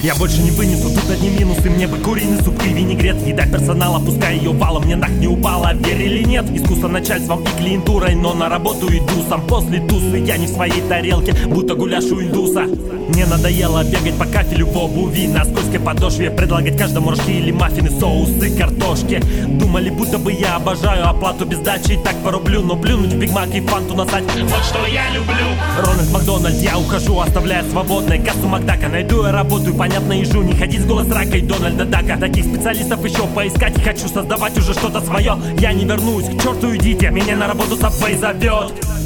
Я больше не вынесу, тут одни минусы. Мне бы куриный суп и винегрет. Еда персонала, пускай ее валом. Мне нах не упала, верь или нет. Искусство начальством и клиентурой, но на работу иду сам после тусы. Я не в своей тарелке, будто гуляш у индуса. Мне надоело бегать по кафелю в обуви, на скользкой подошве, предлагать каждому рожки или маффины, соусы, картошки. Думали, будто бы я обожаю оплату без дачи, так порублю. Но плюнуть в бигмак и фанту насать, вот что я люблю. Рональд Макдональд, я ухожу, оставляя свободной кассу Макдака. Найду я работу, понятно, ежу, не ходить с голос ракой Дональда Дака. Таких специалистов еще поискать, и хочу создавать уже что-то свое. Я не вернусь, к черту идите, меня на работу Subway зовет.